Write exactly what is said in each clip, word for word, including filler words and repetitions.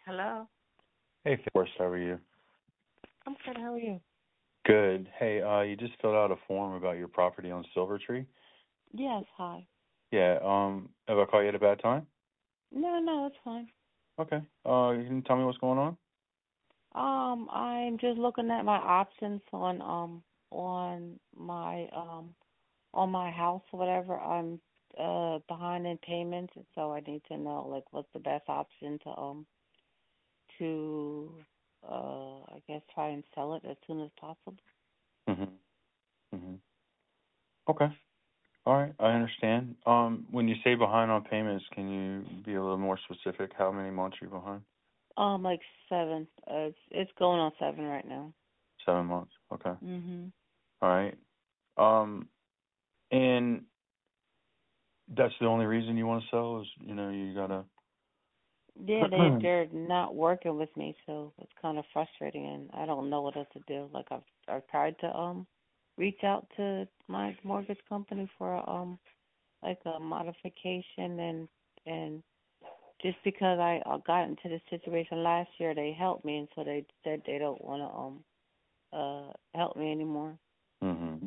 Hello. Hey, Forrest, how are you? I'm good. How are you? Good. Hey, uh, you just filled out a form about your property on Silver Tree. Yes. Hi. Yeah. Um, have I caught you at a bad time? No, no, it's fine. Okay. Uh, you can tell me what's going on? Um, I'm just looking at my options on um on my um on my house or whatever. I'm uh behind in payments, and so I need to know like what's the best option to um to uh I guess try and sell it as soon as possible. Mhm. Mhm. Okay. All right. I understand. Um, when you say behind on payments, can you be a little more specific? How many months are you behind? Um, like seven. Uh, it's it's going on seven right now. Seven months. Okay. Mhm. All right. Um, and that's the only reason you want to sell is, you know, you gotta. Yeah, they they're not working with me, so it's kind of frustrating, and I don't know what else to do. Like I've I've tried to um reach out to my mortgage company for um like a modification, and and just because I uh, got into this situation last year, they helped me, and so they said they don't want to um uh help me anymore. Mhm.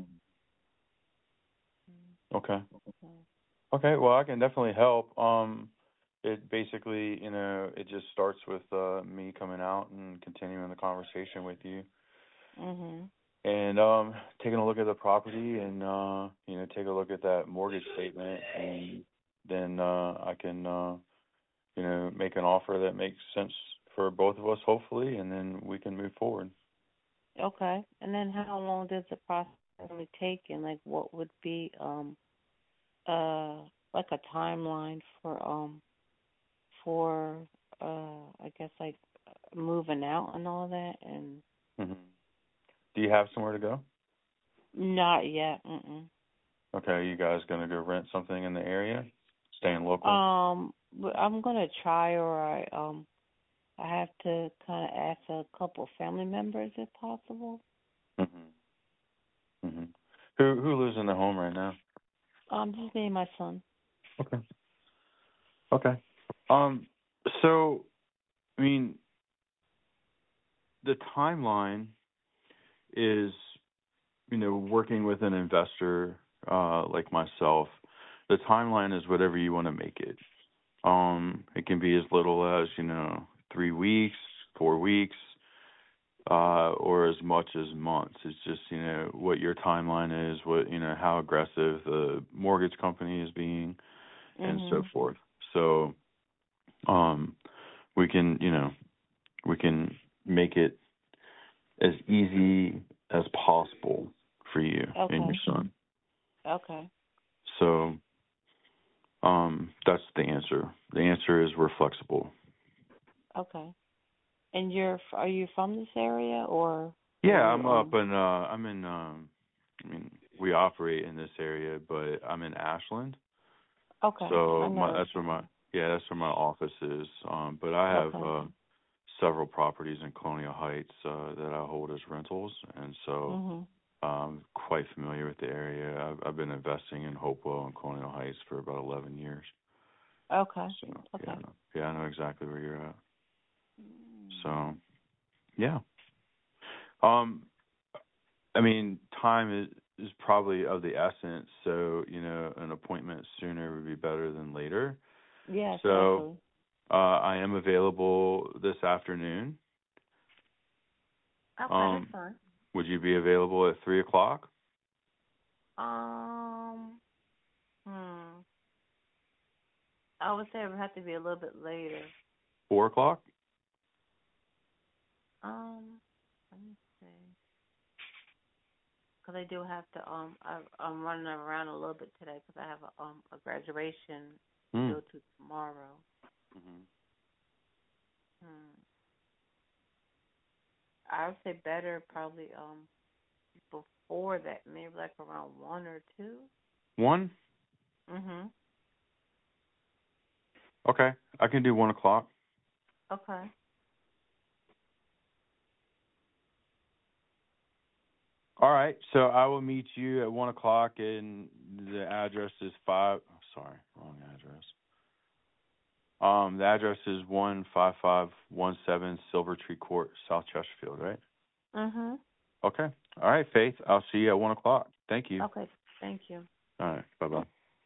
Mm. Okay. So, Okay, well, I can definitely help. Um, it basically, you know, it just starts with uh, me coming out and continuing the conversation with you, mhm. and um, taking a look at the property, and uh, you know, take a look at that mortgage statement, and then uh, I can, uh, you know, make an offer that makes sense for both of us, hopefully, and then we can move forward. Okay. And then how long does the process really take, and like what would be um uh like a timeline for um for uh I guess like moving out and all that, and Hmm. Do you have somewhere to go? not yet. Mm-mm. Okay, you guys gonna go rent something in the area, staying local? Um, but I'm gonna try, or I um I have to kind of ask a couple family members if possible. Hmm. Hmm. Who who lives in the home right now? Um, just me and my son. Okay. Okay. Um, so, I mean, the timeline is, you know, working with an investor uh, like myself, the timeline is whatever you want to make it. Um, it can be as little as, you know, three weeks, four weeks, uh, or as much as months. It's just, you know, what your timeline is, what, you know, how aggressive the mortgage company is being, and so Mhm. forth. So, um, we can, you know, we can make it as easy as possible for you and your Okay. son. Okay. So um, that's the answer. The answer is we're flexible. Okay. And you're f- are you from this area, or are Yeah, you I'm up um? in. Uh, I'm in. Um, I mean, we operate in this area, but I'm in Ashland. Okay, I So my know. that's where my yeah that's where my office is. Um, but I have Okay. uh, several properties in Colonial Heights uh, that I hold as rentals, and so Mhm. I'm quite familiar with the area. I've, I've been investing in Hopewell and Colonial Heights for about eleven years. Okay. So yeah, Okay. yeah, I know exactly where you're at. Mm. So yeah, um, I mean, time is is probably of the essence. So you know, an appointment sooner would be better than later. Yes, So definitely. uh, I am available this afternoon. Okay, that's Um, fine. would you be available at three o'clock? Um. Hmm. I would say it would have to be a little bit later. Four o'clock? Um. Let me see. Because I do have to. Um. I, I'm running around a little bit today because I have a um a graduation to Hmm. go to tomorrow. Mm-hmm. Hmm. I would say better probably um before that, maybe like around one or two. One? Mhm. Okay, I can do one o'clock. Okay. All right, so I will meet you at one o'clock, and the address is five. Oh, sorry, wrong address. Um, the address is one five five one seven Silver Tree Court, South Chesterfield, right? Mhm. Okay. All right, Faith. I'll see you at one o'clock. Thank you. Okay. Thank you. All right. Bye bye.